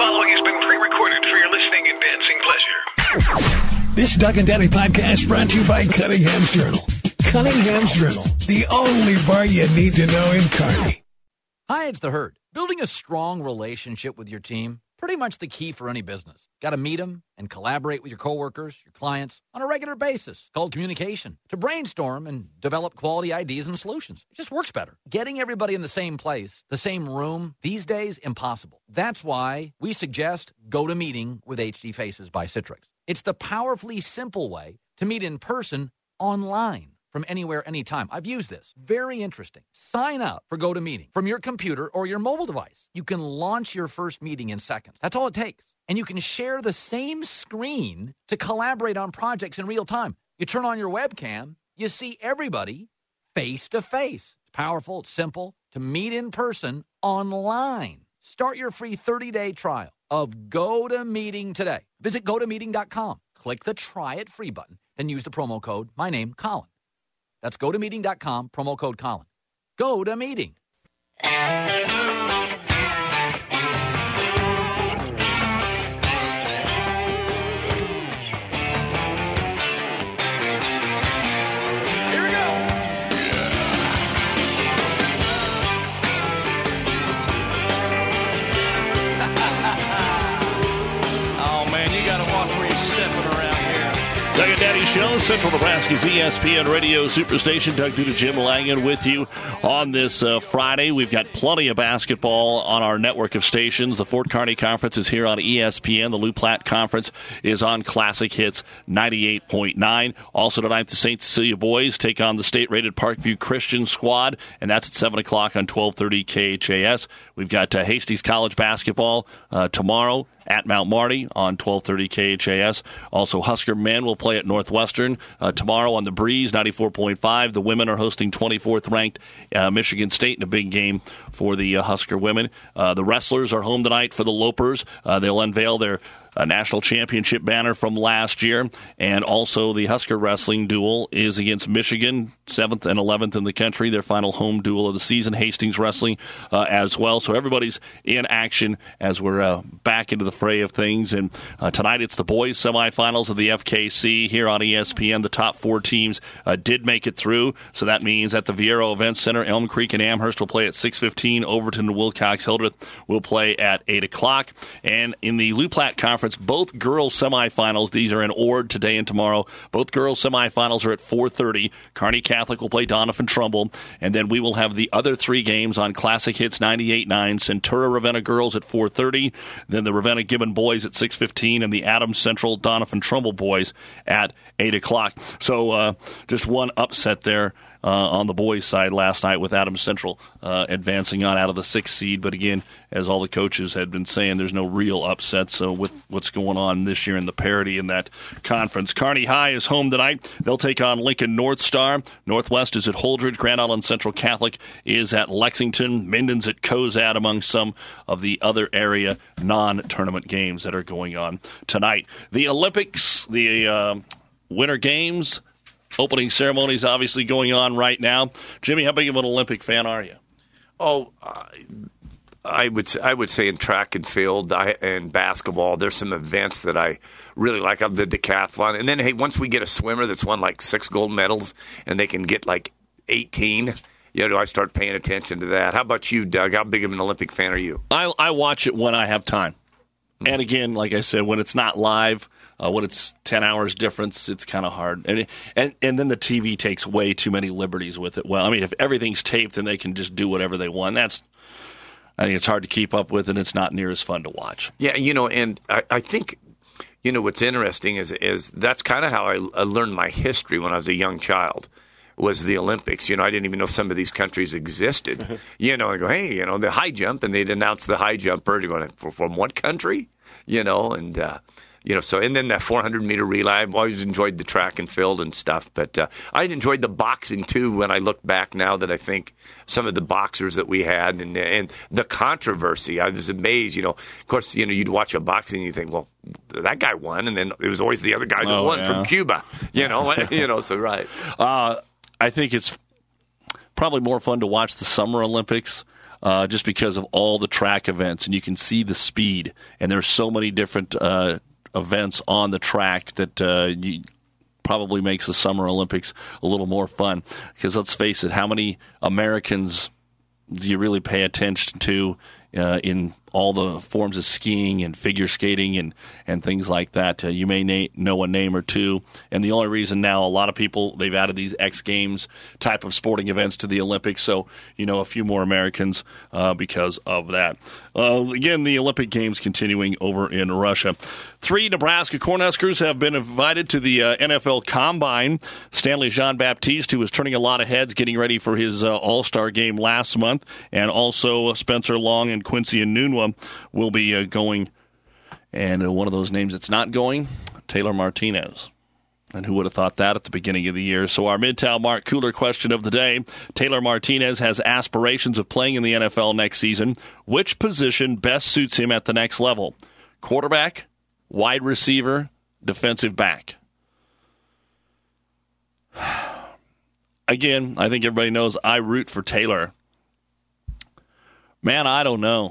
following has been pre-recorded for your listening and dancing pleasure. This Doug and Daddy podcast brought to you by Cunningham's Journal. Cunningham's Journal, the only bar you need to know in Kearney. Hi, it's The Herd. Building a strong relationship with your team, pretty much the key for any business. Got to meet them and collaborate with your coworkers, your clients, on a regular basis. It's called communication. To brainstorm and develop quality ideas and solutions. It just works better. Getting everybody in the same place, the same room, these days, impossible. That's why we suggest GoToMeeting with HD Faces by Citrix. It's the powerfully simple way to meet in person online. From anywhere, anytime. I've used this. Very interesting. Sign up for GoToMeeting from your computer or your mobile device. You can launch your first meeting in seconds. That's all it takes. And you can share the same screen to collaborate on projects in real time. You turn on your webcam, you see everybody face to face. It's powerful, it's simple to meet in person online. Start your free 30-day trial of GoToMeeting today. Visit GoToMeeting.com. Click the Try It Free button, then use the promo code, my name, Colin. That's GoToMeeting.com, promo code Colin. GoToMeeting. Here we go. Oh, man, you got to watch where you're stepping around here. Doug and Daddy Show, Central Nebraska's ESPN Radio Superstation. Doug Duda, Jim Langen with you on this Friday. We've got plenty of basketball on our network of stations. The Fort Kearney Conference is here on ESPN. The Lou Platte Conference is on Classic Hits 98.9. Also tonight, the St. Cecilia boys take on the state-rated Parkview Christian squad, and that's at 7 o'clock on 1230 KHAS. We've got Hastings College basketball tomorrow at Mount Marty on 1230 KHAS. Also, Husker men will play at Northwestern tomorrow on the Breeze, 94.5. The women are hosting 24th ranked Michigan State in a big game for the Husker women. The wrestlers are home tonight for the Lopers. They'll unveil their national championship banner from last year. And also the Husker wrestling duel is against Michigan, 7th and 11th in the country, their final home duel of the season. Hastings wrestling as well. So everybody's in action as we're back into the fray of things. And tonight it's the boys semifinals of the FKC here on ESPN. The top four teams did make it through. So that means at the Viero Events Center, Elm Creek and Amherst will play at 6:15. Overton and Wilcox-Hildreth will play at 8 o'clock. And in the Lou Platte Conference, both girls semifinals, these are in Ord today and tomorrow. Both girls semifinals are at 4:30. Kearney Catholic will play Doniphan-Trumbull. And then we will have the other three games on Classic Hits 98.9. Centura Ravenna girls at 4:30. Then the Ravenna Gibbon boys at 6:15. And the Adams Central Doniphan-Trumbull boys at 8 o'clock. So just one upset there on the boys' side last night with Adams Central advancing on out of the 6th seed. But again, as all the coaches had been saying, there's no real upset. So with what's going on this year in the parity in that conference. Kearney High is home tonight. They'll take on Lincoln North Star. Northwest is at Holdridge. Grand Island Central Catholic is at Lexington. Minden's at Cozad, among some of the other area non-tournament games that are going on tonight. The Olympics, the Winter Games, opening ceremonies obviously going on right now. Jimmy, how big of an Olympic fan are you? Oh, I would say in track and field and basketball, there's some events that I really like. The decathlon. And then, hey, once we get a swimmer that's won like 6 gold medals and they can get like 18, I start paying attention to that. How about you, Doug? How big of an Olympic fan are you? I watch it when I have time. And again, like I said, when it's not live, when it's 10 hours difference, it's kind of hard. And then the TV takes way too many liberties with it. Well, I mean, if everything's taped and they can just do whatever they want, I think it's hard to keep up with, and it's not near as fun to watch. Yeah, and I think, what's interesting is that's kind of how I learned my history when I was a young child, was the Olympics. I didn't even know some of these countries existed. I go, hey, the high jump, and they'd announce the high jumper. You're going, from what country? So, and then that 400-meter relay, I've always enjoyed the track and field and stuff. But I enjoyed the boxing, too, when I look back now that I think some of the boxers that we had and the controversy. I was amazed. Of course, you'd watch a boxing and you think, well, that guy won. And then it was always the other guy that won from Cuba. So right. I think it's probably more fun to watch the Summer Olympics. just because of all the track events, and you can see the speed. And there's so many different events on the track that probably makes the Summer Olympics a little more fun. Because let's face it, how many Americans do you really pay attention to in all the forms of skiing and figure skating and things like that? You may know a name or two. And the only reason now, a lot of people, they've added these X Games type of sporting events to the Olympics. So, a few more Americans because of that. Again, the Olympic Games continuing over in Russia. 3 Nebraska Cornhuskers have been invited to the NFL Combine. Stanley Jean-Baptiste, who was turning a lot of heads getting ready for his All-Star game last month, and also Spencer Long and Quincy Enunwa will be going. And one of those names that's not going, Taylor Martinez. And who would have thought that at the beginning of the year? So our Midtown Mark Cooler question of the day. Taylor Martinez has aspirations of playing in the NFL next season. Which position best suits him at the next level? Quarterback, wide receiver, defensive back? Again, I think everybody knows I root for Taylor. Man, I don't know.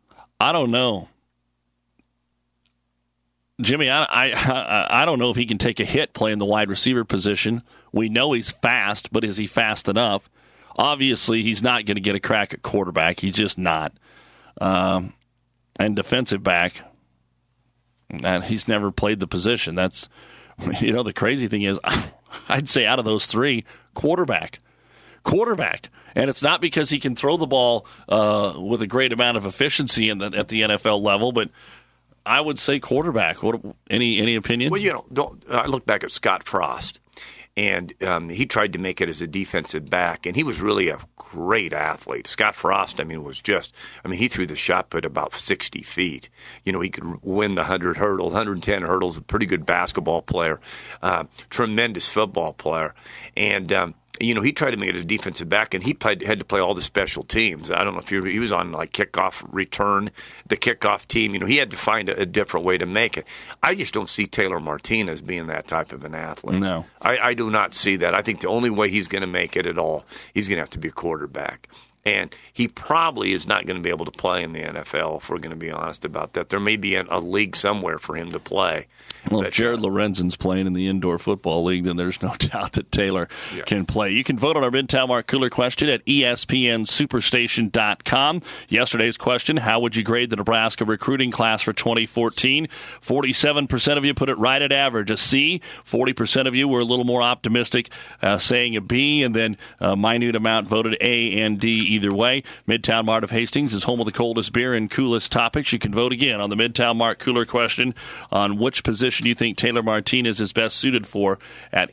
Jimmy, I don't know if he can take a hit playing the wide receiver position. We know he's fast, but is he fast enough? Obviously, he's not going to get a crack at quarterback. He's just not. And defensive back, and he's never played the position. That's, the crazy thing is, I'd say out of those 3, quarterback. And it's not because he can throw the ball with a great amount of efficiency at the NFL level, but I would say quarterback. Any opinion? Well, I look back at Scott Frost, and he tried to make it as a defensive back, and he was really a great athlete. Scott Frost, he threw the shot put about 60 feet. He could win the 100 hurdles, 110 hurdles, a pretty good basketball player, tremendous football player. And he tried to make it as a defensive back, and he had to play all the special teams. I don't know if he was on like kickoff return, the kickoff team. He had to find a different way to make it. I just don't see Taylor Martinez being that type of an athlete. No. I do not see that. I think the only way he's going to make it at all, he's going to have to be a quarterback. And he probably is not going to be able to play in the NFL, if we're going to be honest about that. There may be a league somewhere for him to play. Well, if Jared Lorenzen's playing in the Indoor Football League, then there's no doubt that Taylor can play. You can vote on our Midtown Mark Cooler question at ESPNSuperstation.com. Yesterday's question, how would you grade the Nebraska recruiting class for 2014? 47% of you put it right at average, a C. 40% of you were a little more optimistic, saying a B, and then a minute amount voted A and D either way. Midtown Mart of Hastings is home of the coldest beer and coolest topics. You can vote again on the Midtown Mart Cooler question on which position you think Taylor Martinez is best suited for at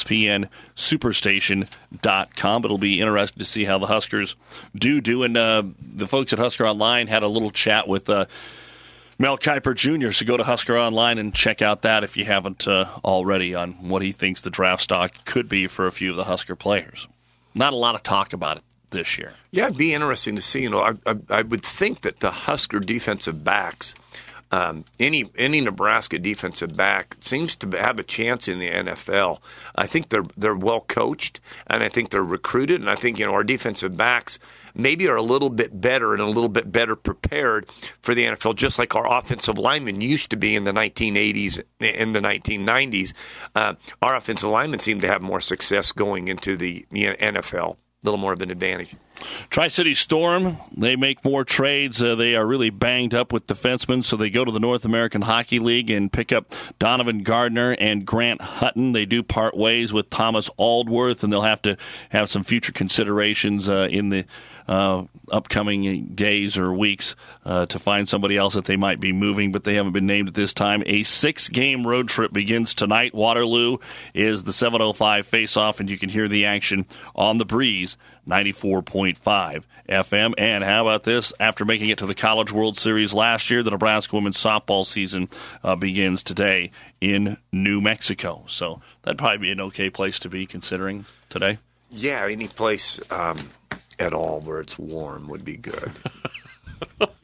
ESPNSuperstation.com. It'll be interesting to see how the Huskers do. And the folks at Husker Online had a little chat with Mel Kiper Jr., so go to Husker Online and check out that if you haven't already on what he thinks the draft stock could be for a few of the Husker players. Not a lot of talk about it this year. Yeah, it'd be interesting to see. I would think that the Husker defensive backs, any Nebraska defensive back seems to have a chance in the NFL. I think they're well coached, and I think they're recruited, and I think our defensive backs maybe are a little bit better and a little bit better prepared for the NFL, just like our offensive linemen used to be in the 1980s and the 1990s. Our offensive linemen seem to have more success going into the NFL. A little more of an advantage. Tri-City Storm, they make more trades. They are really banged up with defensemen, so they go to the North American Hockey League and pick up Donovan Gardner and Grant Hutton. They do part ways with Thomas Aldworth, and they'll have to have some future considerations in the upcoming days or weeks to find somebody else that they might be moving, but they haven't been named at this time. A 6-game road trip begins tonight. Waterloo is the 7:05 face-off, and you can hear the action on the Breeze 94.5 FM. And how about this? After making it to the College World Series last year, the Nebraska women's softball season begins today in New Mexico. So that'd probably be an okay place to be considering today. Yeah, any place at all where it's warm would be good.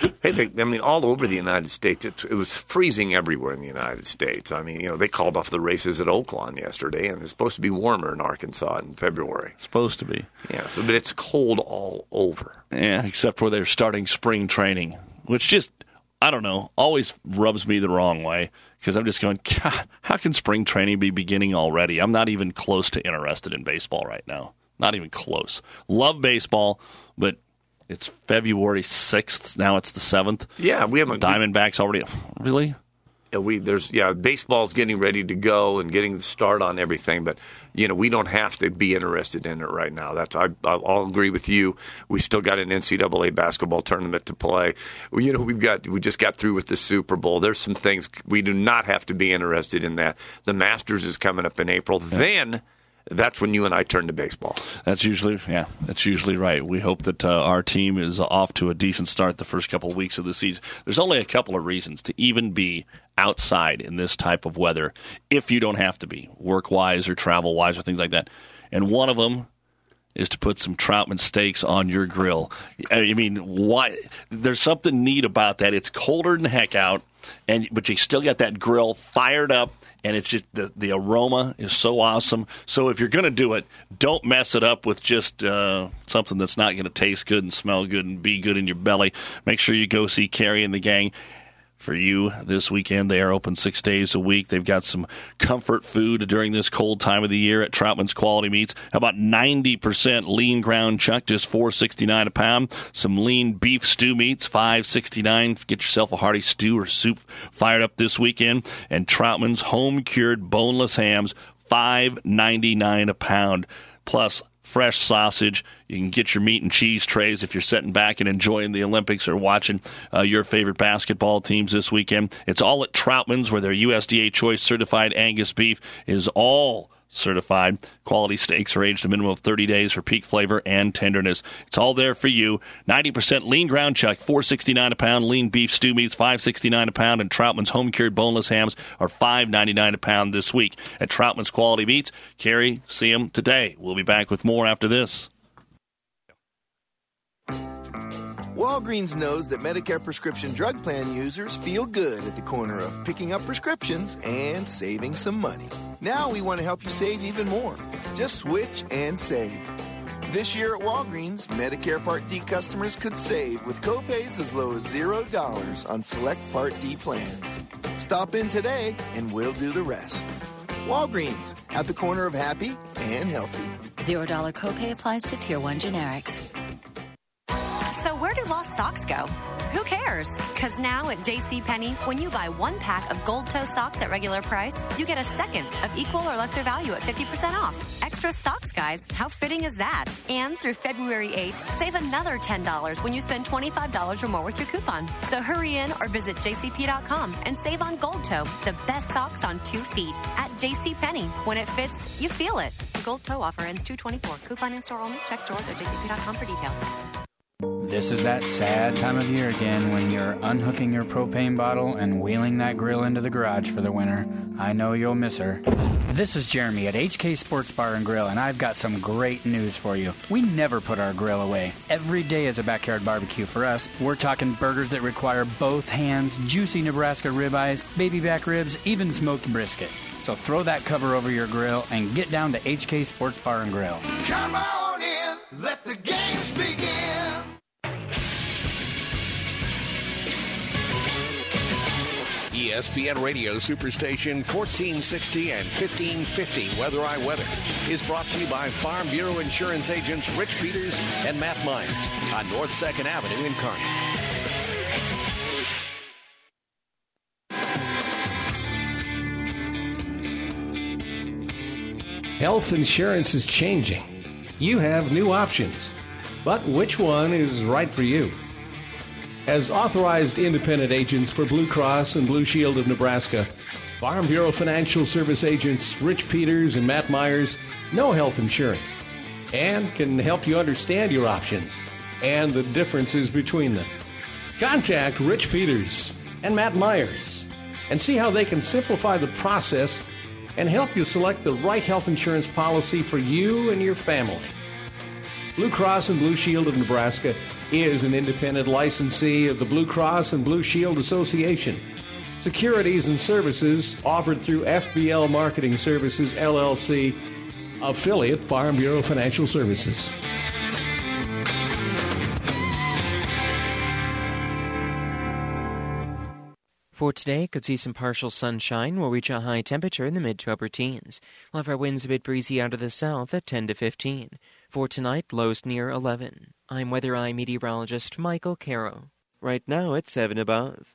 Hey, all over the United States, it was freezing everywhere in the United States. I mean, they called off the races at Oaklawn yesterday, and it's supposed to be warmer in Arkansas in February. Supposed to be. Yeah, but it's cold all over. Yeah, except where they're starting spring training, which just, I don't know, always rubs me the wrong way, because I'm just going, God, how can spring training be beginning already? I'm not even close to interested in baseball right now. Not even close. Love baseball, but it's February 6th. Now it's the 7th. Yeah, we haven't. Diamondbacks already. Really? Yeah, baseball's getting ready to go and getting the start on everything, but we don't have to be interested in it right now. I'll agree with you. We still got an NCAA basketball tournament to play. We just got through with the Super Bowl. There's some things we do not have to be interested in. That the Masters is coming up in April. Yeah. Then that's when you and I turn to baseball. That's usually right. We hope that our team is off to a decent start the first couple of weeks of the season. There's only a couple of reasons to even be outside in this type of weather if you don't have to be, work-wise or travel-wise or things like that. And one of them is to put some Troutman steaks on your grill. I mean, why? There's something neat about that. It's colder than heck out, but you still got that grill fired up. And it's just the aroma is so awesome. So if you're going to do it, don't mess it up with just something that's not going to taste good and smell good and be good in your belly. Make sure you go see Carrie and the gang. For you this weekend, they are open 6 days a week. They've got some comfort food during this cold time of the year at Troutman's Quality Meats. How about 90% lean ground chuck, just $4.69 a pound. Some lean beef stew meats, $5.69. Get yourself a hearty stew or soup fired up this weekend. And Troutman's home-cured boneless hams, $5.99 a pound. Plus fresh sausage. You can get your meat and cheese trays if you're sitting back and enjoying the Olympics or watching your favorite basketball teams this weekend. It's all at Troutman's, where their USDA Choice certified Angus beef is all certified. Quality steaks are aged a minimum of 30 days for peak flavor and tenderness. It's all there for you. 90% lean ground chuck, $4.69 a pound. Lean beef stew meats, $5.69 a pound. And Troutman's home-cured boneless hams are $5.99 a pound this week at Troutman's Quality Meats. Carrie, see them today. We'll be back with more after this. Walgreens knows that Medicare prescription drug plan users feel good at the corner of picking up prescriptions and saving some money. Now we want to help you save even more. Just switch and save. This year at Walgreens, Medicare Part D customers could save with copays as low as $0 on select Part D plans. Stop in today and we'll do the rest. Walgreens, at the corner of happy and healthy. $0 copay applies to Tier 1 generics. So where do lost socks go? Who cares? Because now at JCPenney, when you buy one pack of gold toe socks at regular price, you get a second of equal or lesser value at 50% off. Extra socks, guys. How fitting is that? And through February 8th, save another $10 when you spend $25 or more with your coupon. So hurry in or visit jcp.com and save on gold toe, the best socks on 2 feet. At JCPenney, when it fits, you feel it. The gold toe offer ends 2/24. Coupon in store only. Check stores or jcp.com for details. This is that sad time of year again when you're unhooking your propane bottle and wheeling that grill into the garage for the winter. I know you'll miss her. This is Jeremy at HK Sports Bar and Grill, and I've got some great news for you. We never put our grill away. Every day is a backyard barbecue for us. We're talking burgers that require both hands, juicy Nebraska ribeyes, baby back ribs, even smoked brisket. So throw that cover over your grill and get down to HK Sports Bar and Grill. Come on in, let the games begin. ESPN Radio Superstation 1460 and 1550 Weather I Weather is brought to you by Farm Bureau Insurance agents Rich Peters and Matt Myers on North 2nd Avenue in Kearney. Health insurance is changing. You have new options, but which one is right for you? As authorized independent agents for Blue Cross and Blue Shield of Nebraska, Farm Bureau Financial Service agents Rich Peters and Matt Myers know health insurance and can help you understand your options and the differences between them. Contact Rich Peters and Matt Myers and see how they can simplify the process and help you select the right health insurance policy for you and your family. Blue Cross and Blue Shield of Nebraska is an independent licensee of the Blue Cross and Blue Shield Association. Securities and services offered through FBL Marketing Services, LLC, affiliate Farm Bureau Financial Services. For today, could see some partial sunshine. We'll reach a high temperature in the mid to upper teens. We'll have our winds a bit breezy out of the south at 10 to 15. For tonight, lows near 11. I'm Weather Eye meteorologist Michael Caro. Right now, it's 7 above.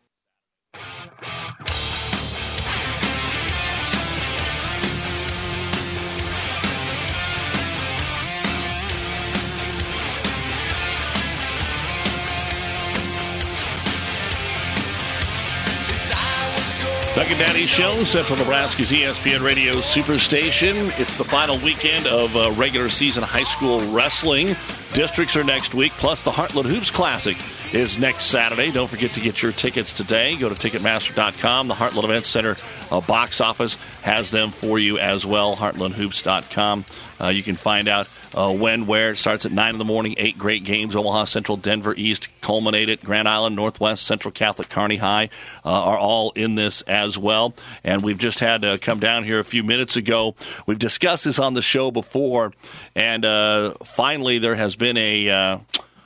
Doug and Daddy Show, Central Nebraska's ESPN Radio Superstation. It's the final weekend of regular season high school wrestling. Districts are next week, plus the Heartland Hoops Classic is next Saturday. Don't forget to get your tickets today. Go to Ticketmaster.com. The Heartland Event Center box office has them for you as well, heartlandhoops.com. You can find out when, where. It starts at 9 in the morning, 8 great games. Omaha Central, Denver East, culminated. Grand Island, Northwest, Central Catholic, Kearney High are all in this as well. And we've just had come down here a few minutes ago. We've discussed this on the show before, and finally there has been an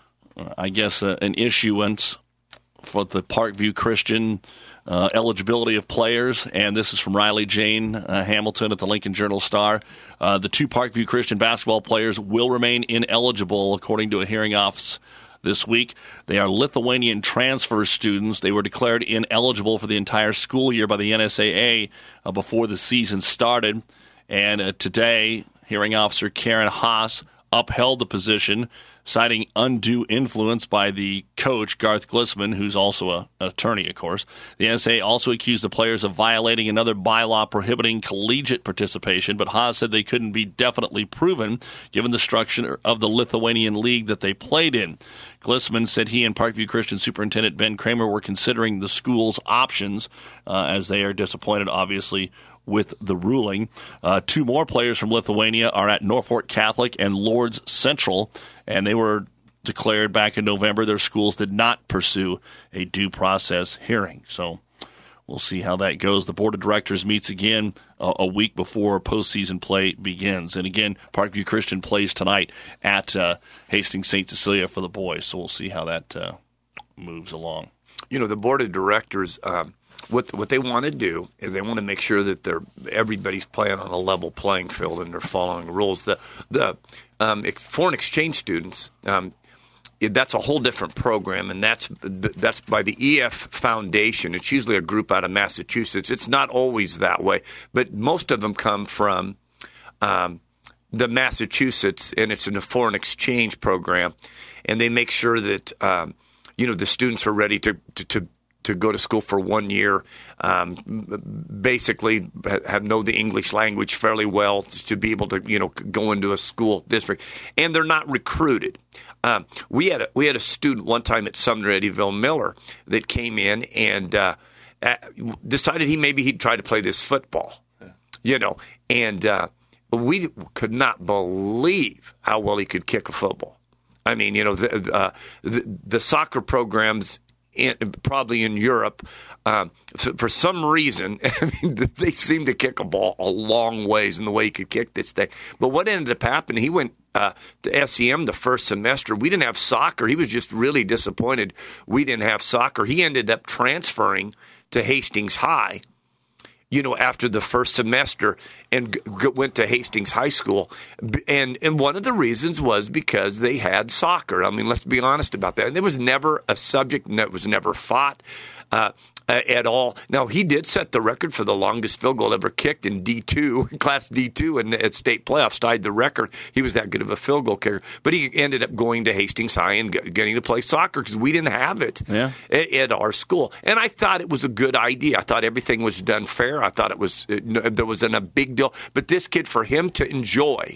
issuance for the Parkview Christian eligibility of players, and this is from Riley Jane Hamilton at the Lincoln Journal-Star. The 2 Parkview Christian basketball players will remain ineligible, according to a hearing office this week. They are Lithuanian transfer students. They were declared ineligible for the entire school year by the NSAA before the season started, and today, hearing officer Karen Haas upheld the position, citing undue influence by the coach, Garth Glissman, who's also an attorney, of course. The NSAA also accused the players of violating another bylaw prohibiting collegiate participation, but Haas said they couldn't be definitely proven given the structure of the Lithuanian league that they played in. Glissman said he and Parkview Christian Superintendent Ben Kramer were considering the school's options as they are disappointed, obviously, with the ruling. 2 more players from Lithuania are at Norfolk Catholic and Lourdes Central, and they were declared back in November. Their schools did not pursue a due process hearing. So we'll see how that goes. The board of directors meets again a week before postseason play begins. And again, Parkview Christian plays tonight at Hastings St. Cecilia for the boys. So we'll see how that moves along. You know, the board of directors, what they want to do is they want to make sure that everybody's playing on a level playing field and they're following rules. The foreign exchange students, that's a whole different program, and that's by the EF Foundation. It's usually a group out of Massachusetts. It's not always that way, but most of them come from the Massachusetts, and it's in a foreign exchange program, and they make sure that the students are ready to go to school for 1 year, basically know the English language fairly well to be able to go into a school district, and they're not recruited. We had a student one time at Sumner Eddyville Miller that came in and decided he'd try to play this football, and we could not believe how well he could kick a football. I mean, the soccer programs. Probably in Europe, for some reason, they seem to kick a ball a long ways in the way he could kick this thing. But what ended up happening, he went to SEM the first semester. We didn't have soccer. He was just really disappointed we didn't have soccer. He ended up transferring to Hastings High, after the first semester, and went to Hastings High School. And one of the reasons was because they had soccer. I mean, let's be honest about that. And there was never a subject that was never fought at all. Now, he did set the record for the longest field goal ever kicked in D2, Class D2, and at state playoffs, tied the record. He was that good of a field goal kicker. But he ended up going to Hastings High and getting to play soccer because we didn't have it at our school. And I thought it was a good idea. I thought everything was done fair. I thought there wasn't a big deal. But this kid, for him to enjoy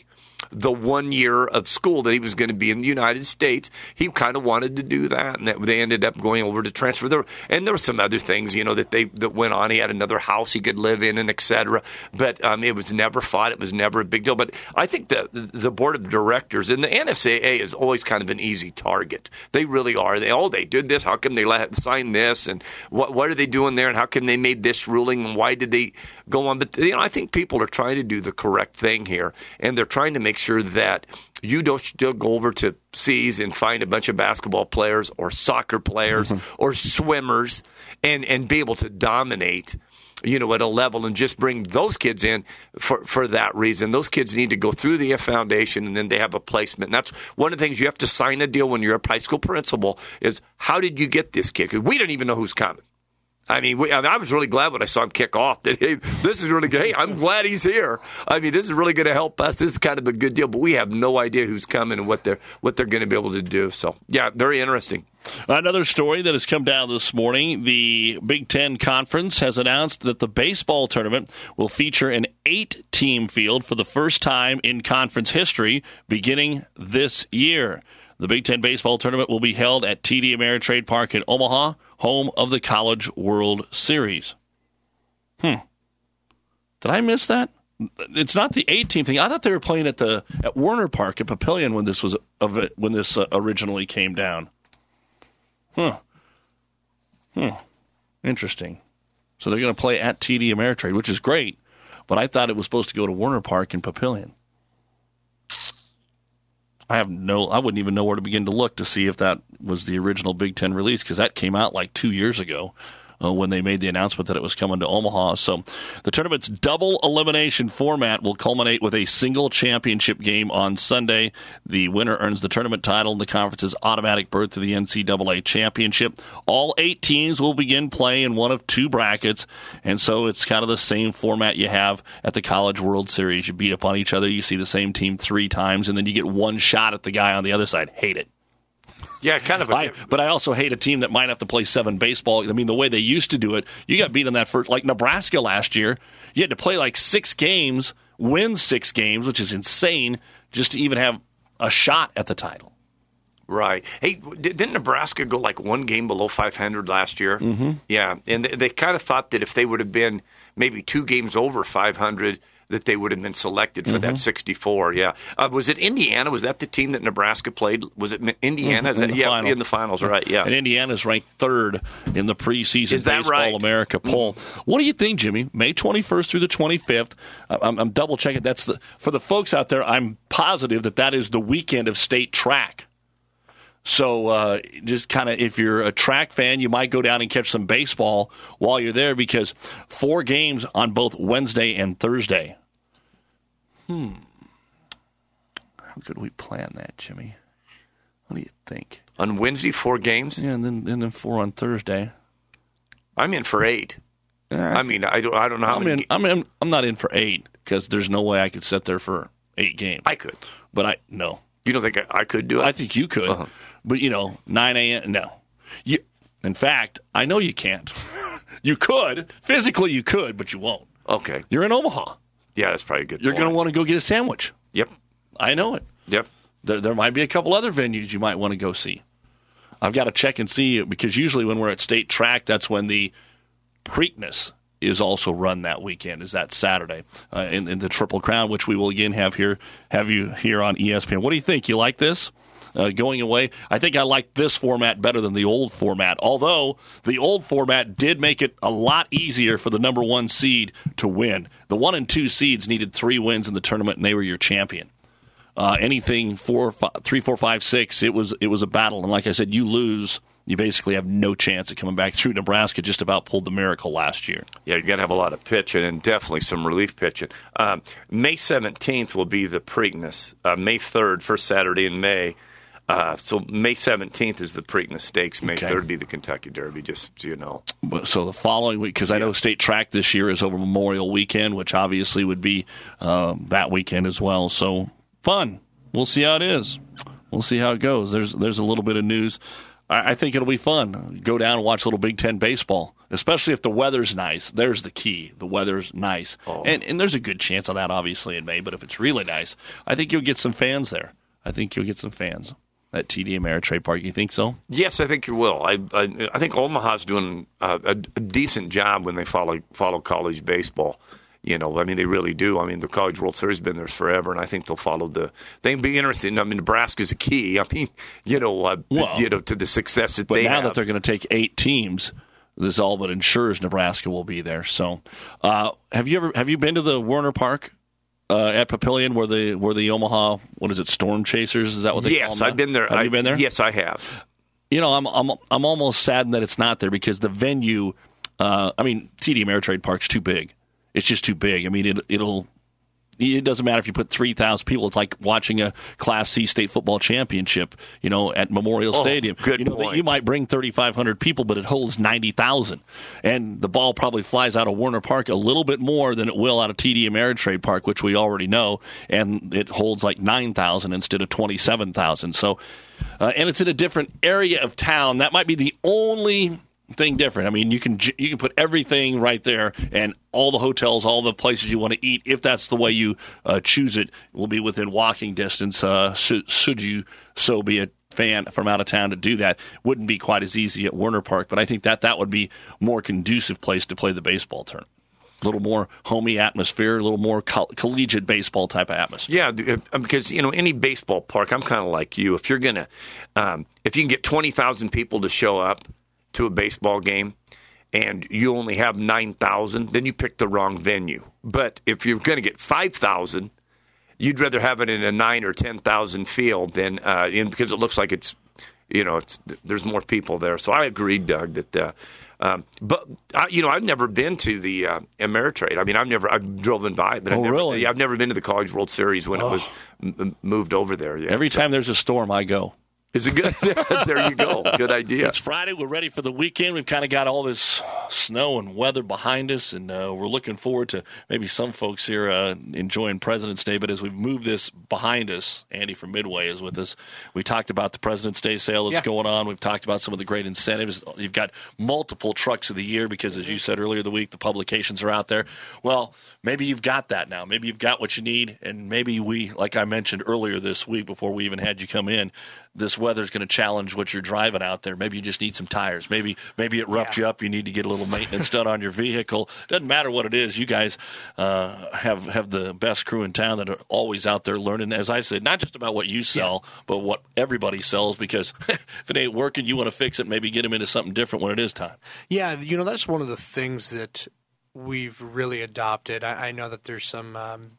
the 1 year of school that he was going to be in the United States. He kind of wanted to do that, and they ended up going over to transfer there. And there were some other things, that went on. He had another house he could live in, and et cetera. But it was never fought. It was never a big deal. But I think the board of directors and the NCAA is always kind of an easy target. They really are. They did this. How come they sign this? And what are they doing there? And how come they made this ruling? And why did they go on? But I think people are trying to do the correct thing here, and they're trying to make sure that you don't still go over to C's and find a bunch of basketball players or soccer players or swimmers and be able to dominate, at a level and just bring those kids in for that reason. Those kids need to go through the foundation, and then they have a placement. And that's one of the things you have to sign a deal when you're a high school principal is how did you get this kid? Because we don't even know who's coming. I was really glad when I saw him kick off that, hey, this is really good. Hey, I'm glad he's here. This is really going to help us. This is kind of a good deal, but we have no idea who's coming and what they're going to be able to do. So, yeah, very interesting. Another story that has come down this morning, the Big Ten Conference has announced that the baseball tournament will feature an 8-team field for the first time in conference history beginning this year. The Big Ten baseball tournament will be held at TD Ameritrade Park in Omaha, home of the College World Series. Did I miss that? It's not the 8-team thing. I thought they were playing at Warner Park at Papillion when this originally came down. Interesting. So they're going to play at TD Ameritrade, which is great, but I thought it was supposed to go to Warner Park in Papillion. I wouldn't even know where to begin to look to see if that was the original Big Ten release, because that came out like 2 years ago when they made the announcement that it was coming to Omaha. So the tournament's double elimination format will culminate with a single championship game on Sunday. The winner earns the tournament title and the conference's automatic berth to the NCAA championship. All 8 teams will begin playing in one of 2 brackets, and so it's kind of the same format you have at the College World Series. You beat up on each other, you see the same team 3 times, and then you get one shot at the guy on the other side. Hate it. Yeah, kind of. But I also hate a team that might have to play 7 baseball. The way they used to do it, you got beat on that first, like Nebraska last year. You had to play like 6 games, win 6 games, which is insane, just to even have a shot at the title. Right. Hey, didn't Nebraska go like 1 game below 500 last year? Mm-hmm. Yeah, and they kind of thought that if they would have been maybe 2 games over 500, that they would have been selected for that 64. Yeah. Was it Indiana? Was that the team that Nebraska played? Was it Indiana? In the finals, right? Yeah. And Indiana's ranked 3rd in the preseason Baseball right? America poll. What do you think, Jimmy? May 21st through the 25th. I'm double checking. For the folks out there, I'm positive that is the weekend of state track. So just kind of, if you're a track fan, you might go down and catch some baseball while you're there, because 4 games on both Wednesday and Thursday. How could we plan that, Jimmy? What do you think? On Wednesday, 4 games? Yeah, and then 4 on Thursday. I'm in for 8. I don't know how many. I'm not in for 8, because there's no way I could sit there for 8 games. I could. But no. You don't think I could do it? I think you could. Uh-huh. But, 9 a.m., no. In fact, I know you can't. You could. Physically, you could, but you won't. Okay. You're in Omaha. Yeah, that's probably a good You're going to want to go get a sandwich. Yep. I know it. Yep. There might be a couple other venues you might want to go see. I've got to check and see, because usually when we're at state track, that's when the Preakness is also run that weekend, is that Saturday in the Triple Crown, which we will again have you here on ESPN. What do you think? You like this? Going away, I think I like this format better than the old format, although the old format did make it a lot easier for the number 1 seed to win. The 1 and 2 seeds needed 3 wins in the tournament, and they were your champion. Anything 3, 4, 5, 6, it was a battle. And like I said, you lose, you basically have no chance of coming back through. Nebraska just about pulled the miracle last year. Yeah, you got to have a lot of pitching and definitely some relief pitching. May 17th will be the Preakness. May 3rd, first Saturday in May. So May 17th is the Preakness Stakes. May 3rd would be the Kentucky Derby, just so you know. So the following week, because I know state track this year is over Memorial Weekend, which obviously would be that weekend as well. So fun. We'll see how it is. We'll see how it goes. There's a little bit of news. I think it'll be fun. Go down and watch a little Big Ten baseball. especially if the weather's nice. There's the key. The weather's nice. Oh. And there's a good chance of that, obviously, in May. But if it's really nice, I think you'll get some fans there. I think you'll get some fans at TD Ameritrade Park. You think so? Yes, I think you will. I think Omaha's doing a decent job when they follow college baseball. You know, I mean, they really do. I mean, the College World Series has been there forever, and I think they'll follow they'll be interested. I mean, Nebraska's a key. I mean, to the success that they have. But now that they're going to take 8 teams, this all but ensures Nebraska will be there. So, have you been to the Werner Park at Papillion where the Omaha, what is it, Storm Chasers? Is that what they call them? Yes, I've been there. Have you been there? Yes, I have. You know, I'm almost saddened that it's not there because the venue. TD Ameritrade Park's too big. It's just too big. I mean, it doesn't matter if you put 3,000 people. It's like watching a Class C state football championship, at Memorial Stadium. Good point. You might bring 3,500 people, but it holds 90,000. And the ball probably flies out of Werner Park a little bit more than it will out of TD Ameritrade Park, which we already know. And it holds like 9,000 instead of 27,000. So, and it's in a different area of town. That might be the only thing different. I mean, you can put everything right there, and all the hotels, all the places you want to eat, if that's the way you choose it, will be within walking distance. Should you so be a fan from out of town to do that, wouldn't be quite as easy at Werner Park, but I think that would be a more conducive place to play the baseball tournament. A little more homey atmosphere, a little more collegiate baseball type of atmosphere. Yeah, because any baseball park, I'm kind of like you. If you're gonna, if you can get 20,000 people to show up to a baseball game and you only have 9,000, then you picked the wrong venue. But if you're going to get 5,000, you'd rather have it in a 9,000 or 10,000 field than because it looks like it's there's more people there. So I agree, Doug, that. But I've never been to the Ameritrade. I mean, I've driven by, but I've never been to the College World Series when it was moved over there. Yeah, Every time there's a storm, I go. Is it good? There you go. Good idea. It's Friday. We're ready for the weekend. We've kind of got all this snow and weather behind us, and we're looking forward to maybe some folks here enjoying President's Day. But as we move this behind us, Andy from Midway is with us. We talked about the President's Day sale that's going on. We've talked about some of the great incentives. You've got multiple trucks of the year because, as you said earlier the week, the publications are out there. Well, maybe you've got that now. Maybe you've got what you need, and maybe we, like I mentioned earlier this week before we even had you come in, this weather's going to challenge what you're driving out there. Maybe you just need some tires. Maybe it roughed you up. You need to get a little maintenance done on your vehicle. Doesn't matter what it is. You guys have the best crew in town that are always out there learning, as I said, not just about what you sell, but what everybody sells, because if it ain't working, you want to fix it, maybe get them into something different when it is time. Yeah, that's one of the things that we've really adopted. I know that there's some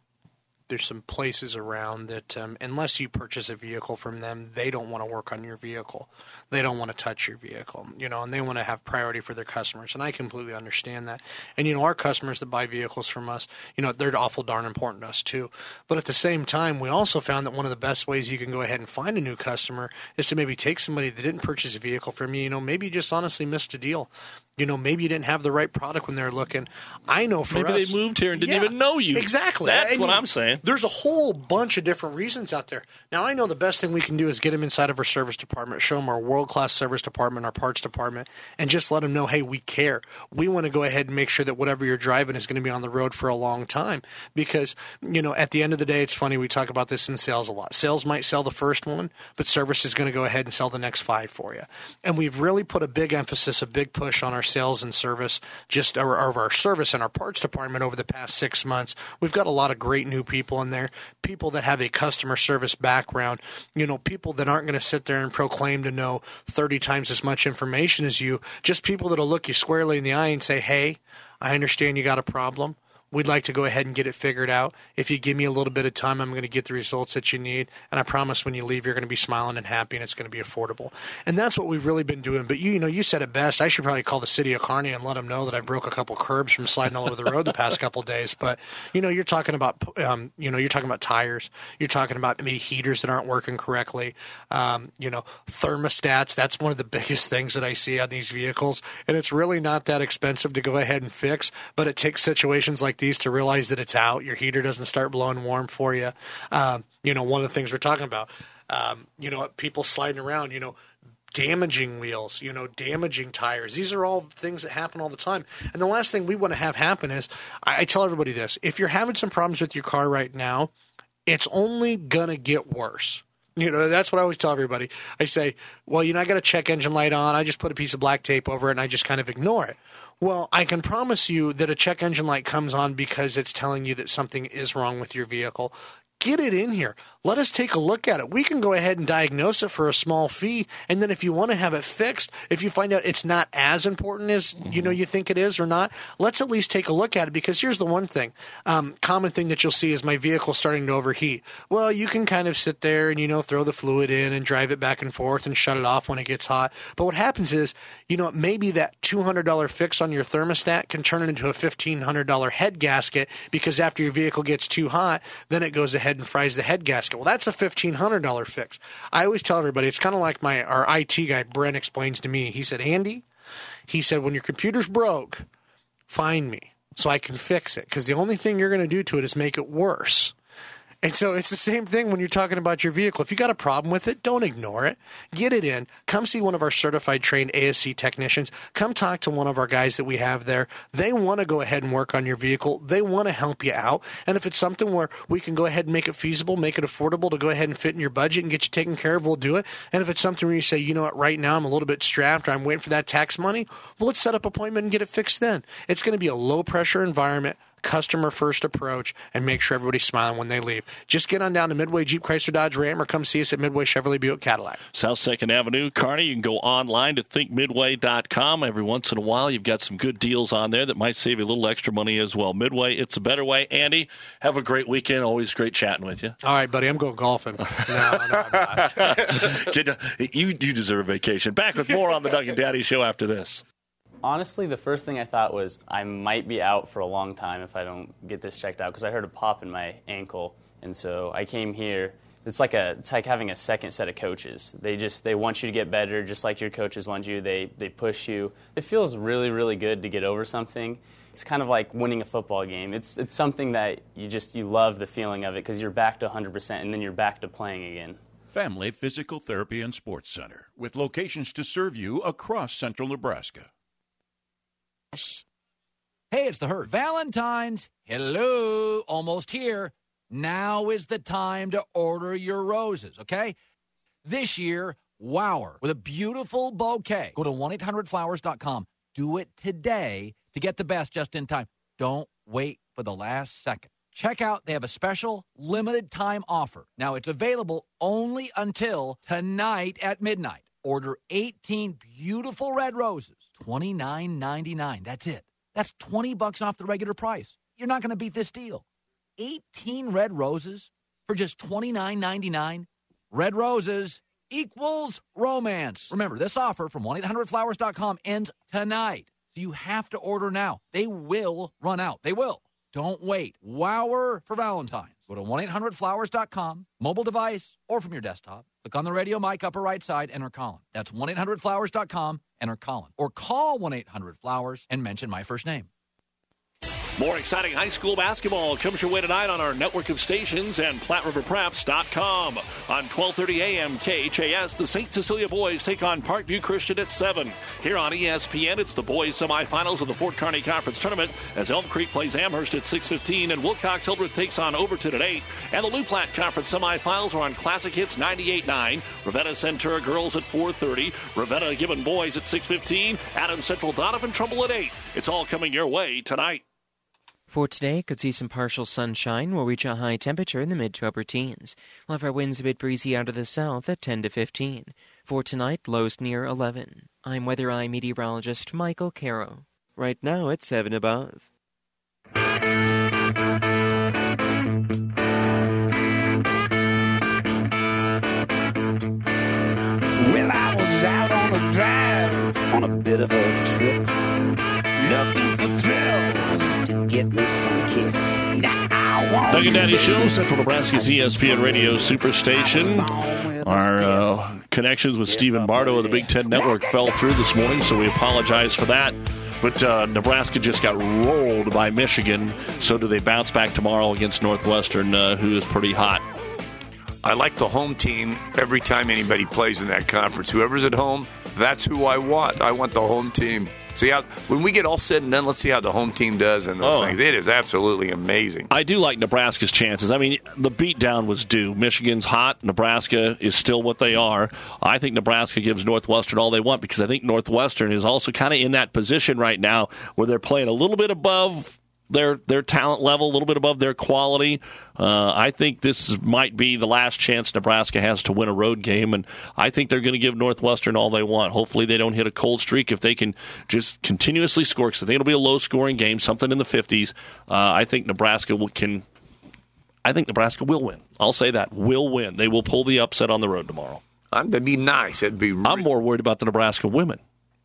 places around that unless you purchase a vehicle from them, they don't want to work on your vehicle. They don't want to touch your vehicle, and they want to have priority for their customers. And I completely understand that. And, our customers that buy vehicles from us, they're awful darn important to us too. But at the same time, we also found that one of the best ways you can go ahead and find a new customer is to maybe take somebody that didn't purchase a vehicle from you. Maybe you just honestly missed a deal. Maybe you didn't have the right product when they were looking. I know for us. Maybe they moved here and didn't even know you. Exactly. That's what I'm saying. There's a whole bunch of different reasons out there. Now, I know the best thing we can do is get them inside of our service department, show them our world-class service department, our parts department, and just let them know, hey, we care. We want to go ahead and make sure that whatever you're driving is going to be on the road for a long time. Because, at the end of the day, it's funny, we talk about this in sales a lot. Sales might sell the first one, but service is going to go ahead and sell the next 5 for you. And we've really put a big emphasis, a big push on our sales and service, or our service and our parts department over the past 6 months. We've got a lot of great new people in there, people that have a customer service background, people that aren't going to sit there and proclaim to know 30 times as much information as you, just people that'll look you squarely in the eye and say, hey, I understand you got a problem. We'd like to go ahead and get it figured out. If you give me a little bit of time, I'm going to get the results that you need. And I promise when you leave, you're going to be smiling and happy, and it's going to be affordable. And that's what we've really been doing. But you said it best. I should probably call the city of Kearney and let them know that I broke a couple curbs from sliding all over the road the past couple of days. But you're talking about you're talking about tires. You're talking about maybe heaters that aren't working correctly. Thermostats. That's one of the biggest things that I see on these vehicles. And it's really not that expensive to go ahead and fix. But it takes situations like these to realize that it's out. Your heater doesn't start blowing warm for you. One of the things we're talking about, people sliding around, damaging wheels, damaging tires. These are all things that happen all the time. And the last thing we want to have happen is, I tell everybody this, if you're having some problems with your car right now, it's only going to get worse. That's what I always tell everybody. I say, well, I got a check engine light on. I just put a piece of black tape over it and I just kind of ignore it. Well, I can promise you that a check engine light comes on because it's telling you that something is wrong with your vehicle. Get it in here. Let us take a look at it. We can go ahead and diagnose it for a small fee, and then if you want to have it fixed, if you find out it's not as important as you think it is or not, let's at least take a look at it, because here's the one thing. Common thing that you'll see is my vehicle starting to overheat. Well, you can kind of sit there and, throw the fluid in and drive it back and forth and shut it off when it gets hot. But what happens is, maybe that $200 fix on your thermostat can turn it into a $1,500 head gasket, because after your vehicle gets too hot, then it goes ahead and fries the head gasket. Well, that's a $1,500 fix. I always tell everybody, it's kind of like our IT guy, Brent, explains to me. He said, Andy, when your computer's broke, find me so I can fix it, because the only thing you're going to do to it is make it worse. And so it's the same thing when you're talking about your vehicle. If you got a problem with it, don't ignore it. Get it in. Come see one of our certified trained ASC technicians. Come talk to one of our guys that we have there. They want to go ahead and work on your vehicle. They want to help you out. And if it's something where we can go ahead and make it feasible, make it affordable to go ahead and fit in your budget and get you taken care of, we'll do it. And if it's something where you say, right now I'm a little bit strapped or I'm waiting for that tax money, well, let's set up an appointment and get it fixed then. It's going to be a low-pressure environment, customer-first approach, and make sure everybody's smiling when they leave. Just get on down to Midway Jeep Chrysler Dodge Ram, or come see us at Midway Chevrolet Buick Cadillac. South 2nd Avenue, Kearney. You can go online to thinkmidway.com. Every once in a while, you've got some good deals on there that might save you a little extra money as well. Midway, it's a better way. Andy, have a great weekend. Always great chatting with you. All right, buddy. I'm going golfing. No, I'm not. You deserve a vacation. Back with more on the Doug and Daddy Show after this. Honestly, the first thing I thought was I might be out for a long time if I don't get this checked out, because I heard a pop in my ankle. And so I came here. It's like having a second set of coaches. They want you to get better, just like your coaches want you. They push you. It feels really, really good to get over something. It's kind of like winning a football game. It's something that you love the feeling of it, because you're back to 100% and then you're back to playing again. Family Physical Therapy and Sports Center, with locations to serve you across central Nebraska. Hey, it's the Herd. Valentine's. Hello. Almost here. Now is the time to order your roses, okay? This year, wow her with a beautiful bouquet. Go to 1-800-Flowers.com. Do it today to get the best just in time. Don't wait for the last second. Check out, they have a special limited time offer. Now, it's available only until tonight at midnight. Order 18 beautiful red roses, $29.99. That's it. That's $20 off the regular price. You're not going to beat this deal. 18 red roses for just $29.99. Red roses equals romance. Remember, this offer from 1-800-Flowers.com ends tonight. So you have to order now. They will run out. They will. Don't wait. Wower for Valentine's. Go to 1-800-Flowers.com, mobile device, or from your desktop. Click on the radio mic upper right side, enter Colin. That's 1-800-Flowers.com, enter Colin. Or call 1-800-Flowers and mention my first name. More exciting high school basketball comes your way tonight on our network of stations and PlatteRiverPreps.com. On 1230 a.m. KHAS, the St. Cecilia boys take on Parkview Christian at 7. Here on ESPN, it's the boys semifinals of the Fort Kearney Conference Tournament as Elm Creek plays Amherst at 6:15 and Wilcox-Hildreth takes on Overton at 8. And the Lou Platte Conference semifinals are on Classic Hits 98.9. Ravenna-Centura girls at 4:30. Ravenna-Gibbon boys at 6:15. Adams Central Donovan Trumbull at 8. It's all coming your way tonight. For today, could see some partial sunshine. We'll reach a high temperature in the mid to upper teens. We'll have our winds a bit breezy out of the south at 10 to 15. For tonight, lows near 11. I'm Weather Eye meteorologist Michael Caro. Right now, it's 7 above. Well, I was out on a drive, on a bit of a trip, looking for thrills to get me some kicks. Doug and Daddy Show, Central Nebraska's ESPN Radio Superstation. Our connections with Stephen Bardo of the Big Ten Network fell through this morning, so we apologize for that. But Nebraska just got rolled by Michigan, so do they bounce back tomorrow against Northwestern, who is pretty hot? I like the home team every time anybody plays in that conference. Whoever's at home, that's who I want. I want the home team. See how when we get all said and done, let's see how the home team does and those things. It is absolutely amazing. I do like Nebraska's chances. I mean, the beatdown was due. Michigan's hot. Nebraska is still what they are. I think Nebraska gives Northwestern all they want because I think Northwestern is also kind of in that position right now where they're playing a little bit above their talent level, a little bit above their quality. I think this might be the last chance Nebraska has to win a road game, and I think they're going to give Northwestern all they want. Hopefully they don't hit a cold streak if they can just continuously score, because I think it'll be a low-scoring game, something in the 50s. I think Nebraska will win. I'll say that. Will win. They will pull the upset on the road tomorrow. That'd be nice. I'm more worried about the Nebraska women.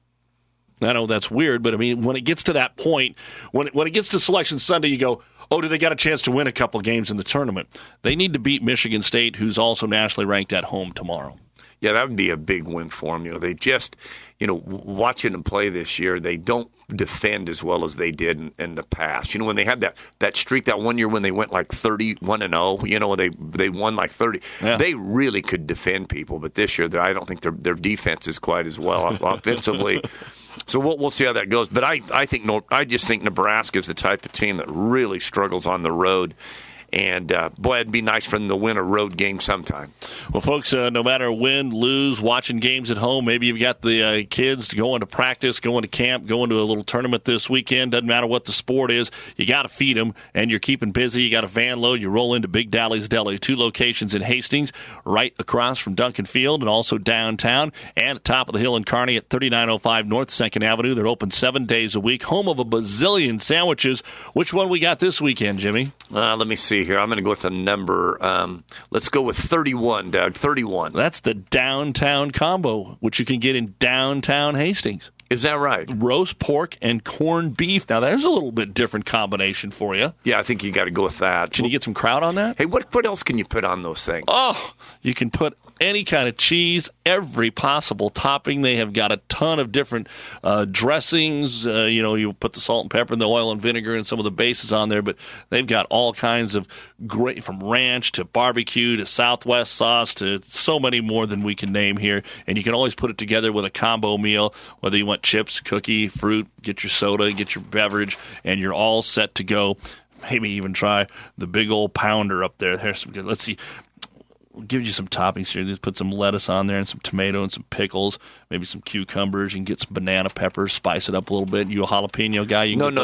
I know that's weird, but I mean, when it gets to that point, when it gets to Selection Sunday, you go, oh, do they got a chance to win a couple games in the tournament? They need to beat Michigan State, who's also nationally ranked, at home tomorrow. Yeah, that would be a big win for them. They just, watching them play this year, they don't defend as well as they did in the past. When they had that streak that one year when they went like 31-0, they won like 30. Yeah. They really could defend people, but this year I don't think their defense is quite as well offensively. So we'll see how that goes. But I just think Nebraska is the type of team that really struggles on the road. And, boy, it'd be nice for them to win a road game sometime. Well, folks, no matter win, lose, watching games at home, maybe you've got the kids going to practice, going to camp, going to a little tournament this weekend. Doesn't matter what the sport is. You got to feed them, and you're keeping busy. You got a van load. You roll into Big Dally's Deli, 2 locations in Hastings, right across from Duncan Field, and also downtown, and at top of the hill in Kearney at 3905 North 2nd Avenue. They're open 7 days a week, home of a bazillion sandwiches. Which one we got this weekend, Jimmy? Let me see here. I'm going to go with a number. Let's go with 31, Doug. 31. That's the downtown combo, which you can get in downtown Hastings. Is that right? Roast pork and corned beef. Now, there's a little bit different combination for you. Yeah, I think you got to go with that. Can you get some kraut on that? Hey, what else can you put on those things? Oh, you can put any kind of cheese, every possible topping. They have got a ton of different dressings. You put the salt and pepper and the oil and vinegar and some of the bases on there, but they've got all kinds of great, from ranch to barbecue to Southwest sauce to so many more than we can name here. And you can always put it together with a combo meal, whether you want chips, cookie, fruit, get your soda, get your beverage, and you're all set to go. Maybe even try the big old pounder up there. There's some good. Let's see. We'll give you some toppings here. Just put some lettuce on there and some tomato and some pickles, maybe some cucumbers. You can get some banana peppers, spice it up a little bit. You a jalapeno guy? You can No.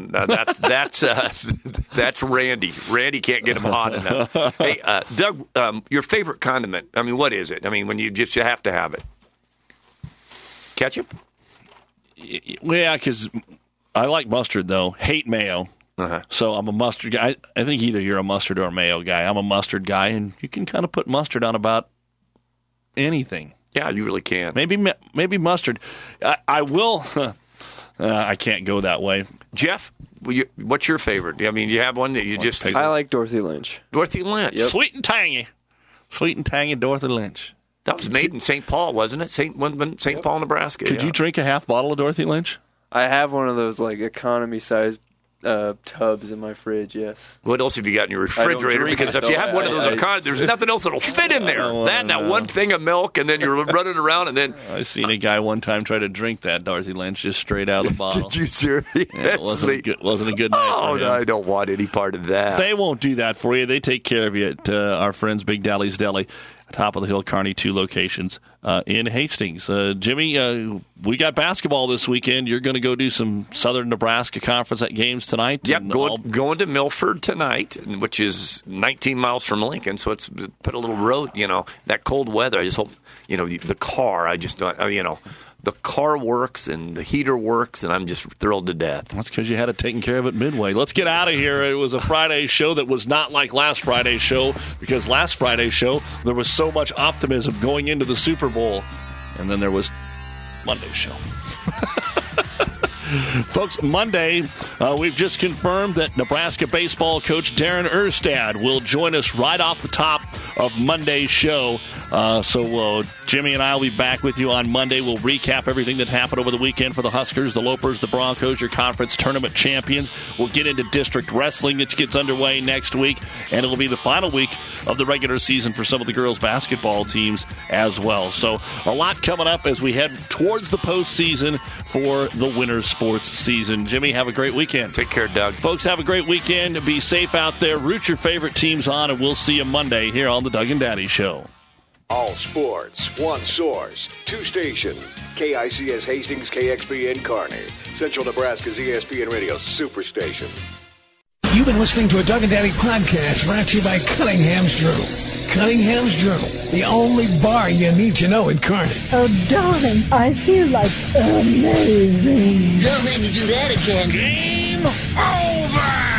That's Randy. Randy can't get them hot enough. Hey, Doug, your favorite condiment? I mean, what is it? I mean, when you have to have it. Ketchup? Yeah, because I like mustard, though. Hate mayo. Uh-huh. So I'm a mustard guy. I think either you're a mustard or a mayo guy. I'm a mustard guy, and you can kind of put mustard on about anything. Yeah, you really can. Maybe mustard. I will. I can't go that way. Jeff, what's your favorite? I mean, do you have one that you just... I like Dorothy Lynch. Dorothy Lynch. Yep. Sweet and tangy Dorothy Lynch. That was made in St. Paul, wasn't it? St. Paul, Nebraska. Could you drink a half bottle of Dorothy Lynch? I have one of those economy-sized tubs in my fridge, yes. What else have you got in your refrigerator? Because if you have one of those, there's nothing else that'll fit in there. That one thing of milk, and then you're running around, and then... I seen a guy one time try to drink that Dorothy Lynch just straight out of the bottle. Did you seriously? Yeah, it wasn't a good night for him. No, I don't want any part of that. They won't do that for you. They take care of you at our friends Big Dally's Deli. Top of the hill, Kearney, 2 locations in Hastings. Jimmy, we got basketball this weekend. You're going to go do some Southern Nebraska Conference games tonight. Yep, going to Milford tonight, which is 19 miles from Lincoln. So it's put a little road. That cold weather. I just hope the car. I just don't. The car works and the heater works, and I'm just thrilled to death. That's because you had it taken care of at Midway. Let's get out of here. It was a Friday show that was not like last Friday's show, because last Friday's show, there was so much optimism going into the Super Bowl, and then there was Monday's show. Folks, Monday, we've just confirmed that Nebraska baseball coach Darren Erstad will join us right off the top of Monday's show. So Jimmy and I will be back with you on Monday. We'll recap everything that happened over the weekend for the Huskers, the Lopers, the Broncos, your conference tournament champions. We'll get into district wrestling that gets underway next week, and it will be the final week of the regular season for some of the girls' basketball teams as well. So a lot coming up as we head towards the postseason for the winter sports season. Jimmy, have a great weekend. Take care, Doug. Folks, have a great weekend. Be safe out there. Root your favorite teams on, and we'll see you Monday here on the Doug and Daddy Show. All sports, one source, two stations. KICS Hastings, KXPN Kearney. Central Nebraska's ESPN Radio Superstation. You've been listening to a Doug and Daddy podcast brought to you by Cunningham's Journal. Cunningham's Journal, the only bar you need to know in Kearney. Oh, darling, I feel like amazing. Don't make me do that again. Game over!